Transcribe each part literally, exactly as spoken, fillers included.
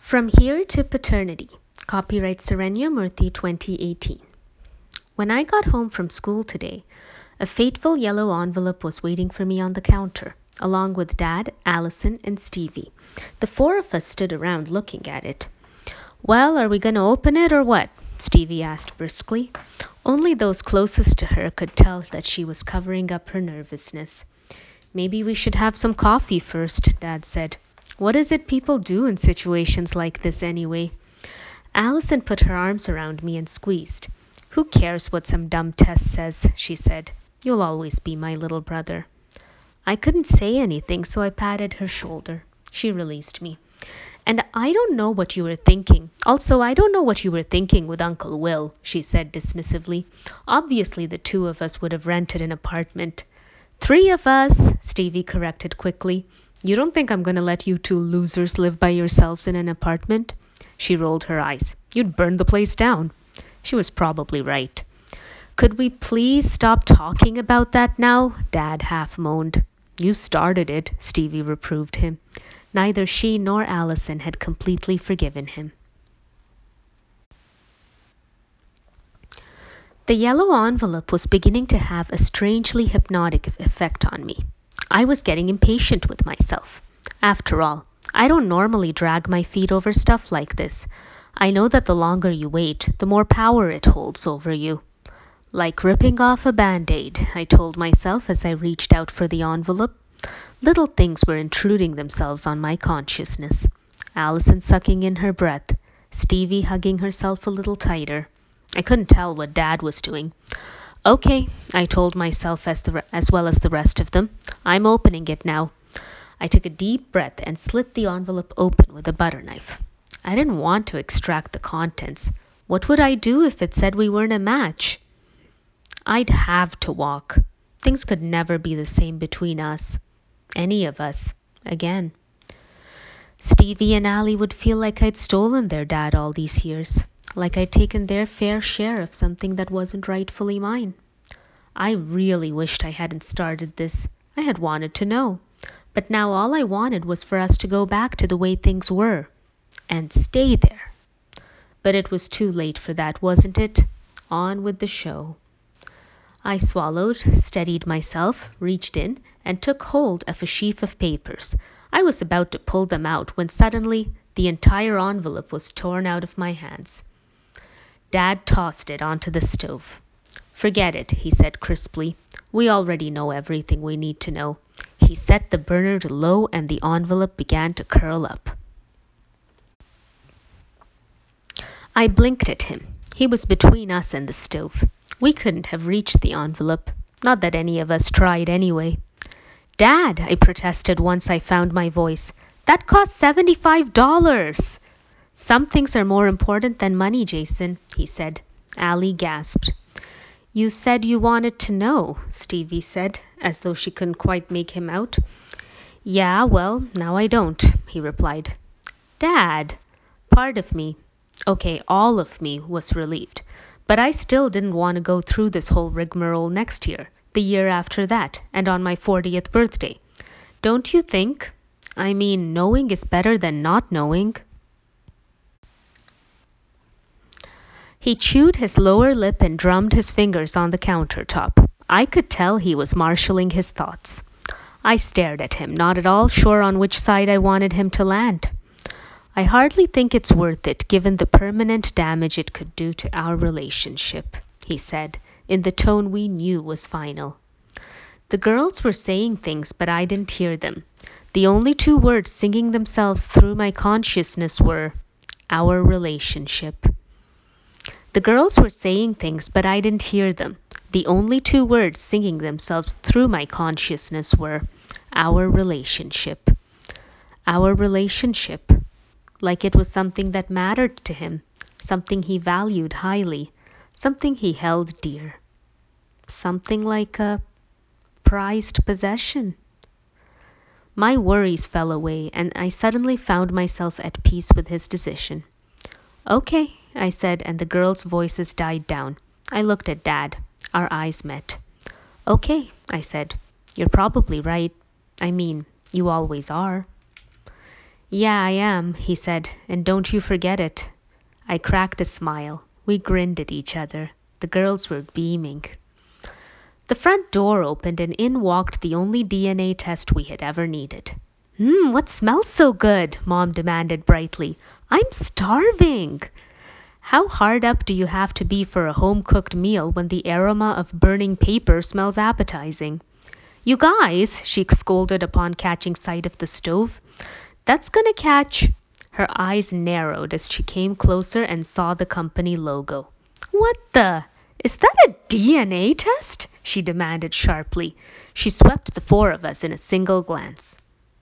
From Here to Paternity. Copyright Sarenya Murthy twenty eighteen. When I got home from school today, a fateful yellow envelope was waiting for me on the counter, along with Dad, Allison, and Stevie. The four of us stood around looking at it. "Well, are we going to open it or what?" Stevie asked briskly. Only those closest to her could tell that she was covering up her nervousness. "Maybe we should have some coffee first," Dad said. "What is it people do in situations like this anyway?" Allison put her arms around me and squeezed. "Who cares what some dumb test says?" she said. "You'll always be my little brother." I couldn't say anything, so I patted her shoulder. She released me. "And I don't know what you were thinking. Also, I don't know what you were thinking with Uncle Will," she said dismissively. "Obviously, the two of us would have rented an apartment." "Three of us," Stevie corrected quickly. "You don't think I'm going to let you two losers live by yourselves in an apartment?" She rolled her eyes. "You'd burn the place down." She was probably right. "Could we please stop talking about that now?" Dad half moaned. "You started it," Stevie reproved him. Neither she nor Allison had completely forgiven him. The yellow envelope was beginning to have a strangely hypnotic effect on me. I was getting impatient with myself. After all, I don't normally drag my feet over stuff like this. I know that the longer you wait, the more power it holds over you. Like ripping off a band-aid, I told myself as I reached out for the envelope. Little things were intruding themselves on my consciousness. Allison sucking in her breath, Stevie hugging herself a little tighter. I couldn't tell what Dad was doing. "Okay," I told myself as, the, as well as the rest of them. "I'm opening it now." I took a deep breath and slit the envelope open with a butter knife. I didn't want to extract the contents. What would I do if it said we weren't a match? I'd have to walk. Things could never be the same between us. Any of us. Again. Stevie and Allie would feel like I'd stolen their dad all these years. Like I'd taken their fair share of something that wasn't rightfully mine. I really wished I hadn't started this. I had wanted to know. But now all I wanted was for us to go back to the way things were. And stay there. But it was too late for that, wasn't it? On with the show. I swallowed, steadied myself, reached in, and took hold of a sheaf of papers. I was about to pull them out when suddenly the entire envelope was torn out of my hands. Dad tossed it onto the stove. "Forget it," he said crisply. "We already know everything we need to know." He set the burner to low and the envelope began to curl up. I blinked at him. He was between us and the stove. We couldn't have reached the envelope. Not that any of us tried anyway. "Dad," I protested once I found my voice. "That cost seventy-five dollars. "Some things are more important than money, Jason," he said. Allie gasped. "You said you wanted to know," Stevie said, as though she couldn't quite make him out. "Yeah, well, now I don't," he replied. "Dad." Part of me, okay, all of me, was relieved. But I still didn't want to go through this whole rigmarole next year, the year after that, and on my fortieth birthday. Don't you think? I mean, knowing is better than not knowing. He chewed his lower lip and drummed his fingers on the countertop. I could tell he was marshalling his thoughts. I stared at him, not at all sure on which side I wanted him to land. "I hardly think it's worth it, given the permanent damage it could do to our relationship," he said, in the tone we knew was final. The girls were saying things, but I didn't hear them. The only two words singing themselves through my consciousness were, "our relationship." The girls were saying things, but I didn't hear them. The only two words singing themselves through my consciousness were, "our relationship." Our relationship. Like it was something that mattered to him, something he valued highly, something he held dear. Something like a prized possession. My worries fell away, and I suddenly found myself at peace with his decision. "Okay," I said, and the girls' voices died down. I looked at Dad. Our eyes met. "Okay," I said. "You're probably right. I mean, you always are." Yeah, I am, he said, and don't you forget it. I cracked a smile. We grinned at each other. The girls were beaming. The front door opened and in walked the only D N A test we had ever needed. Hmm, what smells so good? Mom demanded brightly. I'm starving. How hard up do you have to be for a home-cooked meal when the aroma of burning paper smells appetizing? You guys, she scolded upon catching sight of the stove. That's gonna catch. Her eyes narrowed as she came closer and saw the company logo. What the? Is that a D N A test? She demanded sharply. She swept the four of us in a single glance.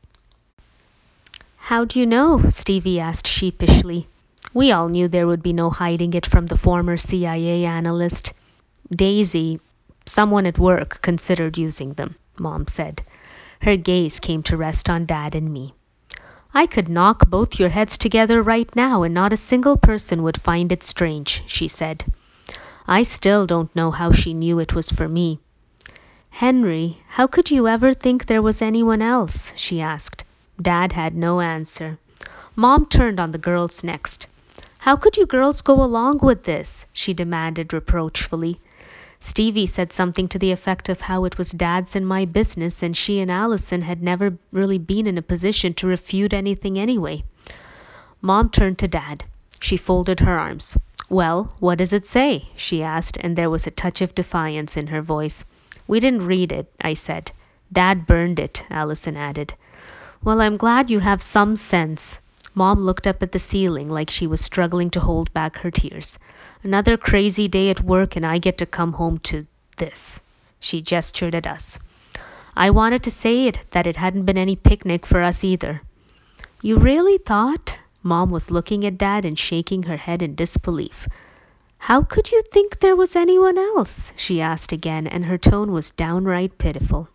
How do you know? Stevie asked sheepishly. We all knew there would be no hiding it from the former C I A analyst. Daisy, someone at work, considered using them, Mom said. Her gaze came to rest on Dad and me. I could knock both your heads together right now and not a single person would find it strange, she said. I still don't know how she knew it was for me. Henry, how could you ever think there was anyone else? She asked. Dad had no answer. Mom turned on the girls next. How could you girls go along with this? She demanded reproachfully. Stevie said something to the effect of how it was Dad's and my business and she and Allison had never really been in a position to refute anything anyway. Mom turned to Dad. She folded her arms. Well, what does it say? She asked, and there was a touch of defiance in her voice. We didn't read it, I said. Dad burned it, Allison added. Well, I'm glad you have some sense. Mom looked up at the ceiling like she was struggling to hold back her tears. Another crazy day at work and I get to come home to this. She gestured at us. I wanted to say it that it hadn't been any picnic for us either. You really thought? Mom was looking at Dad and shaking her head in disbelief. How could you think there was anyone else? She asked again, and her tone was downright pitiful.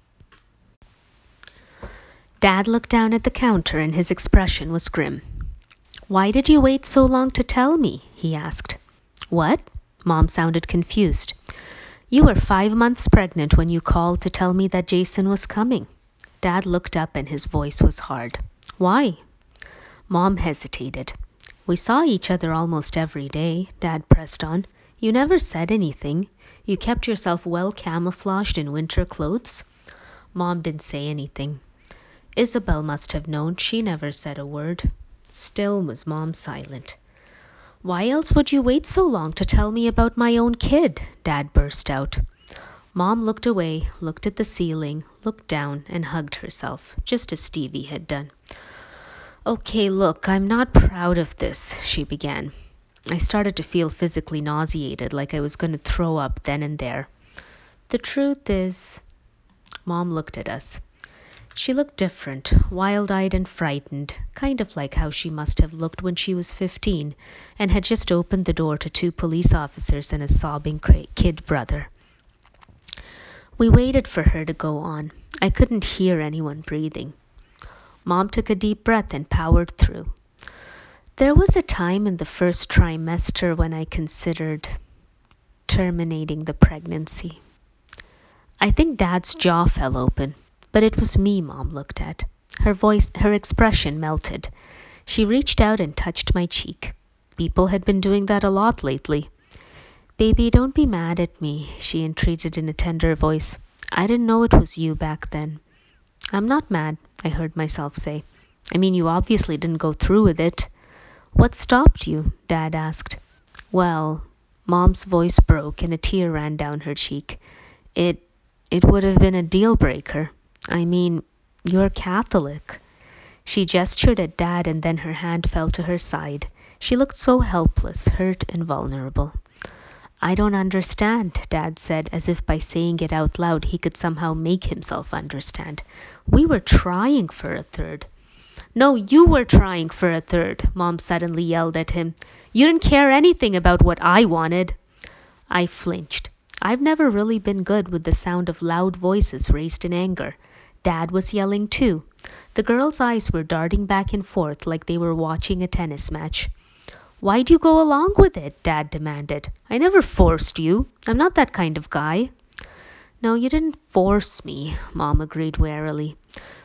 Dad looked down at the counter and his expression was grim. Why did you wait so long to tell me? He asked. What? Mom sounded confused. You were five months pregnant when you called to tell me that Jason was coming. Dad looked up and his voice was hard. Why? Mom hesitated. We saw each other almost every day, Dad pressed on. You never said anything. You kept yourself well camouflaged in winter clothes. Mom didn't say anything. Isabel must have known. She never said a word. Still was Mom silent. Why else would you wait so long to tell me about my own kid? Dad burst out. Mom looked away, looked at the ceiling, looked down, and hugged herself, just as Stevie had done. Okay, look, I'm not proud of this, she began. I started to feel physically nauseated, like I was going to throw up then and there. The truth is... Mom looked at us. She looked different, wild-eyed and frightened, kind of like how she must have looked when she was fifteen and had just opened the door to two police officers and a sobbing kid brother. We waited for her to go on. I couldn't hear anyone breathing. Mom took a deep breath and powered through. There was a time in the first trimester when I considered terminating the pregnancy. I think Dad's jaw fell open. But it was me Mom looked at. Her voice, her expression melted. She reached out and touched my cheek. People had been doing that a lot lately. Baby, don't be mad at me, she entreated in a tender voice. I didn't know it was you back then. I'm not mad, I heard myself say. I mean, you obviously didn't go through with it. What stopped you? Dad asked. Well, Mom's voice broke and a tear ran down her cheek. It, it would have been a deal breaker. I mean, you're Catholic. She gestured at Dad and then her hand fell to her side. She looked so helpless, hurt and vulnerable. I don't understand, Dad said, as if by saying it out loud he could somehow make himself understand. We were trying for a third. No, you were trying for a third, Mom suddenly yelled at him. You didn't care anything about what I wanted. I flinched. I've never really been good with the sound of loud voices raised in anger. Dad was yelling too. The girls' eyes were darting back and forth like they were watching a tennis match. Why'd you go along with it? Dad demanded. I never forced you. I'm not that kind of guy. No, you didn't force me, Mom agreed warily.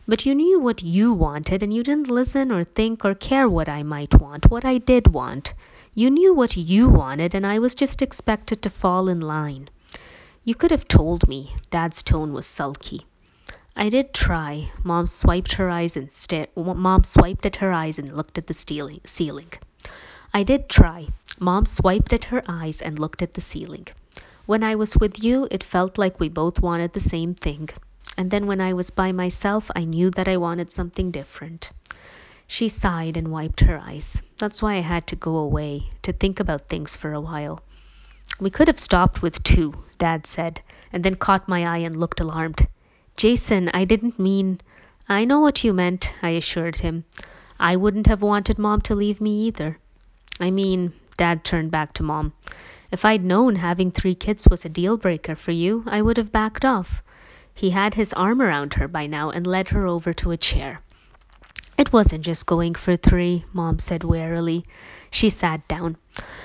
But you knew what you wanted, and you didn't listen or think or care what I might want, what I did want. You knew what you wanted, and I was just expected to fall in line. You could have told me. Dad's tone was sulky. I did try. Mom swiped her eyes and sta- Mom swiped at her eyes and looked at the ceiling. I did try. Mom swiped at her eyes and looked at the ceiling. When I was with you, it felt like we both wanted the same thing. And then when I was by myself, I knew that I wanted something different. She sighed and wiped her eyes. That's why I had to go away, to think about things for a while. We could have stopped with two, Dad said, and then caught my eye and looked alarmed. Jason, I didn't mean... I know what you meant, I assured him. I wouldn't have wanted Mom to leave me either. I mean, Dad turned back to Mom. If I'd known having three kids was a deal breaker for you, I would have backed off. He had his arm around her by now and led her over to a chair. It wasn't just going for three, Mom said wearily. She sat down.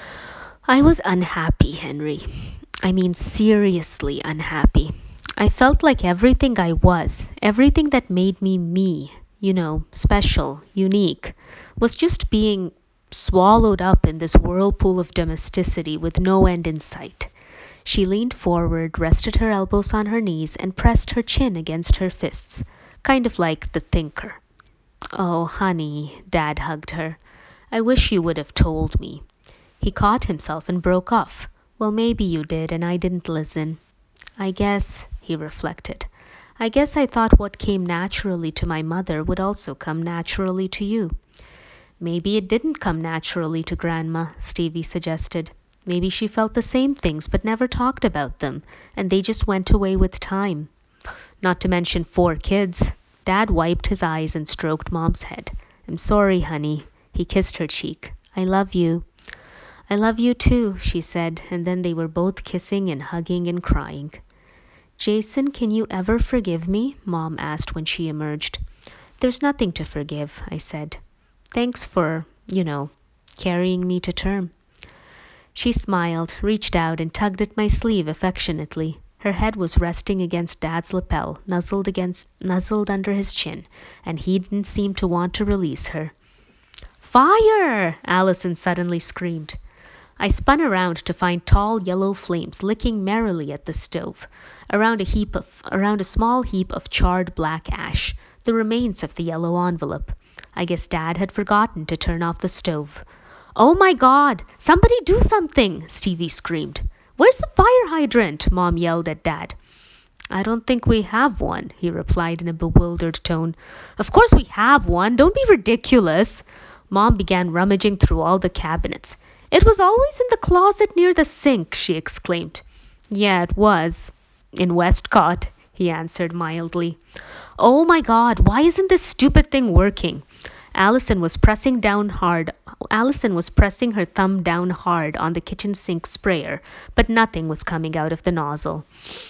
I was unhappy, Henry. I mean, seriously unhappy. I felt like everything I was, everything that made me me, you know, special, unique, was just being swallowed up in this whirlpool of domesticity with no end in sight. She leaned forward, rested her elbows on her knees, and pressed her chin against her fists, kind of like the thinker. Oh, honey, Dad hugged her. I wish you would have told me. He caught himself and broke off. Well, maybe you did, and I didn't listen. I guess, he reflected. I guess I thought what came naturally to my mother would also come naturally to you. Maybe it didn't come naturally to Grandma, Stevie suggested. Maybe she felt the same things but never talked about them, and they just went away with time. Not to mention four kids. Dad wiped his eyes and stroked Mom's head. I'm sorry, honey. He kissed her cheek. I love you. I love you too, she said, and then they were both kissing and hugging and crying. Jason, can you ever forgive me? Mom asked when she emerged. There's nothing to forgive, I said. Thanks for, you know, carrying me to term. She smiled, reached out, and tugged at my sleeve affectionately. Her head was resting against Dad's lapel, nuzzled against, nuzzled under his chin, and he didn't seem to want to release her. Fire! Allison suddenly screamed. I spun around to find tall yellow flames licking merrily at the stove, around a heap of, around a small heap of charred black ash, the remains of the yellow envelope. I guess Dad had forgotten to turn off the stove. Oh my God! Somebody do something! Stevie screamed. Where's the fire hydrant? Mom yelled at Dad. I don't think we have one, he replied in a bewildered tone. Of course we have one. Don't be ridiculous. Mom began rummaging through all the cabinets. It was always in the closet near the sink, she exclaimed. Yeah, it was. In Westcott, he answered mildly. Oh my God, why isn't this stupid thing working? Allison was pressing down hard. Allison was pressing her thumb down hard on the kitchen sink sprayer, but nothing was coming out of the nozzle.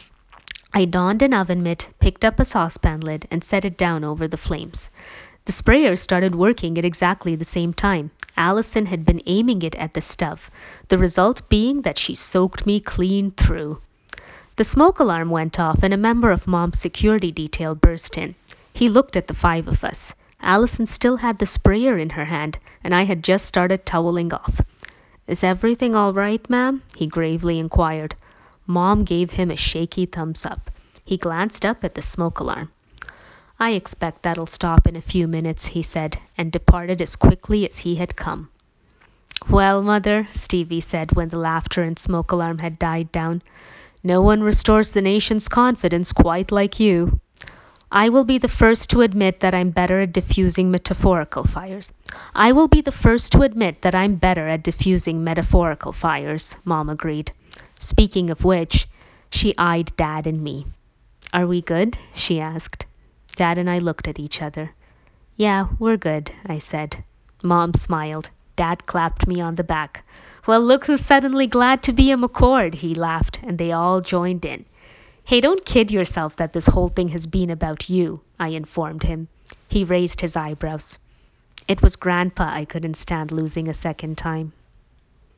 I donned an oven mitt, picked up a saucepan lid, and set it down over the flames. The sprayer started working at exactly the same time. Allison had been aiming it at the stove, the result being that she soaked me clean through. The smoke alarm went off and a member of Mom's security detail burst in. He looked at the five of us. Allison still had the sprayer in her hand, and I had just started toweling off. Is everything all right, ma'am? He gravely inquired. Mom gave him a shaky thumbs up. He glanced up at the smoke alarm. I expect that'll stop in a few minutes, he said, and departed as quickly as he had come. Well, Mother, Stevie said when the laughter and smoke alarm had died down, no one restores the nation's confidence quite like you. I will be the first to admit that I'm better at diffusing metaphorical fires. I will be the first to admit that I'm better at diffusing metaphorical fires, Mom agreed. Speaking of which, she eyed Dad and me. Are we good? She asked. Dad and I looked at each other. Yeah, we're good, I said. Mom smiled. Dad clapped me on the back. Well, look who's suddenly glad to be a McCord, he laughed, and they all joined in. Hey, don't kid yourself that this whole thing has been about you, I informed him. He raised his eyebrows. It was Grandpa I couldn't stand losing a second time.